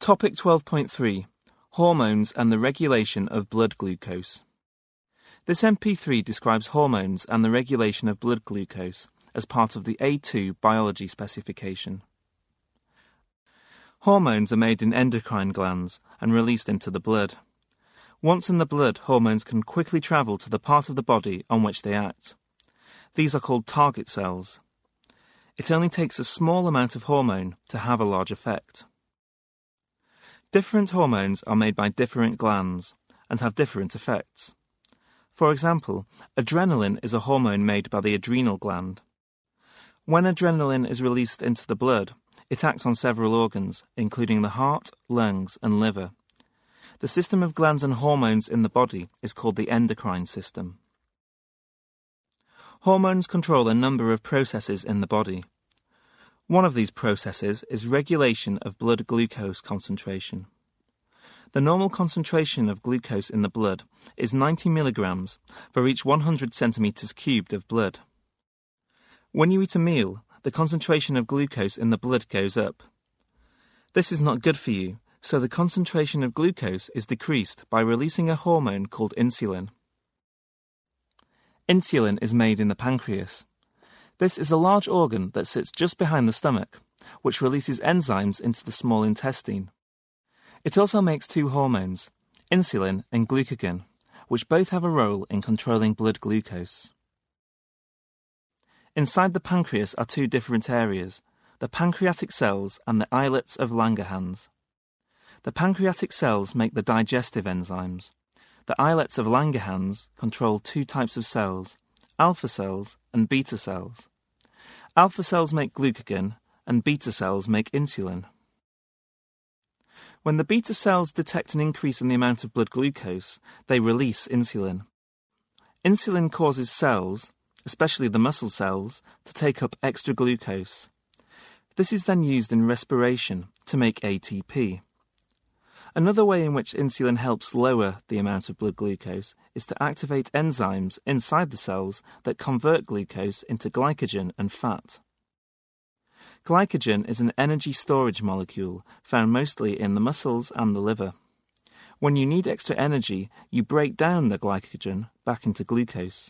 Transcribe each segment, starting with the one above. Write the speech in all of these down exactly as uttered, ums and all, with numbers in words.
Topic twelve point three. Hormones and the regulation of blood glucose. This M P three describes hormones and the regulation of blood glucose as part of the A two biology specification. Hormones are made in endocrine glands and released into the blood. Once in the blood, hormones can quickly travel to the part of the body on which they act. These are called target cells. It only takes a small amount of hormone to have a large effect. Different hormones are made by different glands and have different effects. For example, adrenaline is a hormone made by the adrenal gland. When adrenaline is released into the blood, it acts on several organs, including the heart, lungs, and liver. The system of glands and hormones in the body is called the endocrine system. Hormones control a number of processes in the body. One of these processes is regulation of blood glucose concentration. The normal concentration of glucose in the blood is ninety milligrams for each one hundred centimeters cubed of blood. When you eat a meal, the concentration of glucose in the blood goes up. This is not good for you, so the concentration of glucose is decreased by releasing a hormone called insulin. Insulin is made in the pancreas. This is a large organ that sits just behind the stomach, which releases enzymes into the small intestine. It also makes two hormones, insulin and glucagon, which both have a role in controlling blood glucose. Inside the pancreas are two different areas, the pancreatic cells and the islets of Langerhans. The pancreatic cells make the digestive enzymes. The islets of Langerhans control two types of cells, alpha cells and beta cells. Alpha cells make glucagon and beta cells make insulin. When the beta cells detect an increase in the amount of blood glucose, they release insulin. Insulin causes cells, especially the muscle cells, to take up extra glucose. This is then used in respiration to make A T P. Another way in which insulin helps lower the amount of blood glucose is to activate enzymes inside the cells that convert glucose into glycogen and fat. Glycogen is an energy storage molecule found mostly in the muscles and the liver. When you need extra energy, you break down the glycogen back into glucose.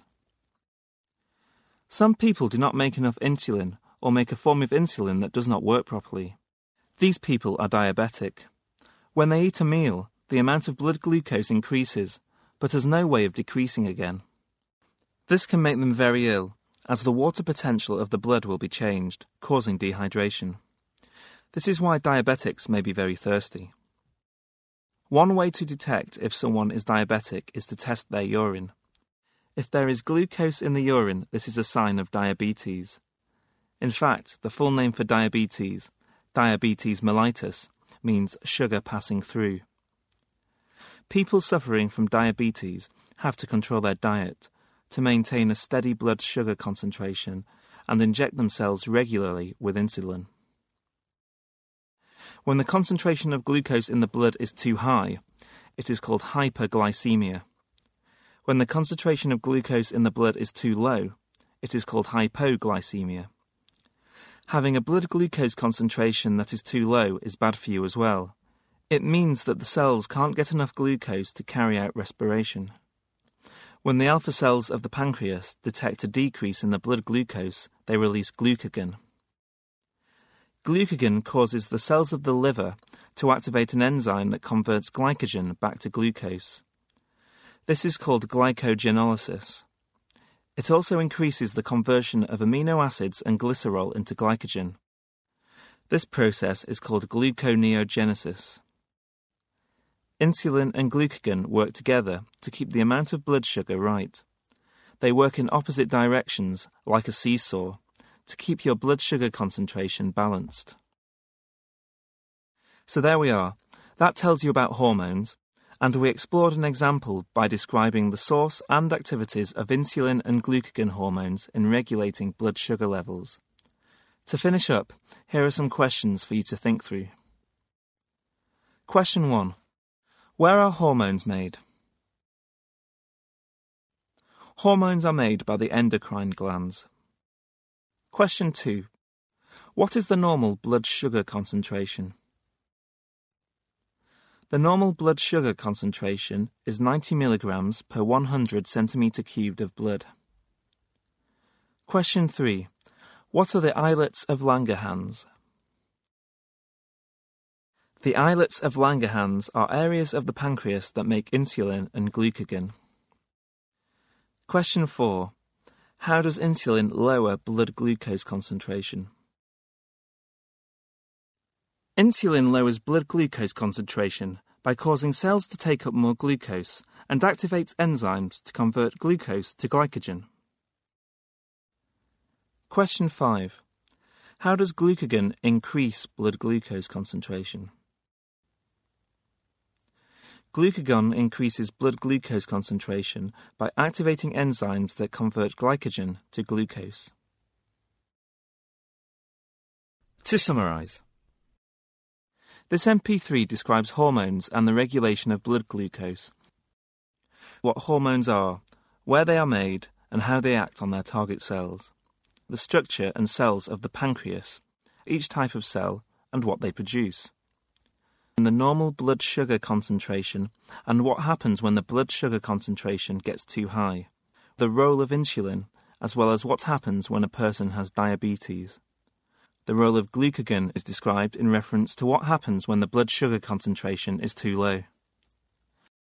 Some people do not make enough insulin or make a form of insulin that does not work properly. These people are diabetic. When they eat a meal, the amount of blood glucose increases, but has no way of decreasing again. This can make them very ill, as the water potential of the blood will be changed, causing dehydration. This is why diabetics may be very thirsty. One way to detect if someone is diabetic is to test their urine. If there is glucose in the urine, this is a sign of diabetes. In fact, the full name for diabetes, diabetes mellitus, means sugar passing through. People suffering from diabetes have to control their diet to maintain a steady blood sugar concentration and inject themselves regularly with insulin. When the concentration of glucose in the blood is too high, it is called hyperglycemia. When the concentration of glucose in the blood is too low, it is called hypoglycemia. Having a blood glucose concentration that is too low is bad for you as well. It means that the cells can't get enough glucose to carry out respiration. When the alpha cells of the pancreas detect a decrease in the blood glucose, they release glucagon. Glucagon causes the cells of the liver to activate an enzyme that converts glycogen back to glucose. This is called glycogenolysis. It also increases the conversion of amino acids and glycerol into glycogen. This process is called gluconeogenesis. Insulin and glucagon work together to keep the amount of blood sugar right. They work in opposite directions, like a seesaw, to keep your blood sugar concentration balanced. So there we are. That tells you about hormones, and we explored an example by describing the source and activities of insulin and glucagon hormones in regulating blood sugar levels. To finish up, here are some questions for you to think through. Question one. Where are hormones made? Hormones are made by the endocrine glands. Question two. What is the normal blood sugar concentration? The normal blood sugar concentration is ninety milligrams per one hundred centimetre cubed of blood. Question three. What are the islets of Langerhans? The islets of Langerhans are areas of the pancreas that make insulin and glucagon. Question four. How does insulin lower blood glucose concentration? Insulin lowers blood glucose concentration by causing cells to take up more glucose and activates enzymes to convert glucose to glycogen. Question five. How does glucagon increase blood glucose concentration? Glucagon increases blood glucose concentration by activating enzymes that convert glycogen to glucose. To summarize, this M P three describes hormones and the regulation of blood glucose, what hormones are, where they are made, and how they act on their target cells, the structure and cells of the pancreas, each type of cell, and what they produce, and the normal blood sugar concentration, and what happens when the blood sugar concentration gets too high, the role of insulin, as well as what happens when a person has diabetes. The role of glucagon is described in reference to what happens when the blood sugar concentration is too low.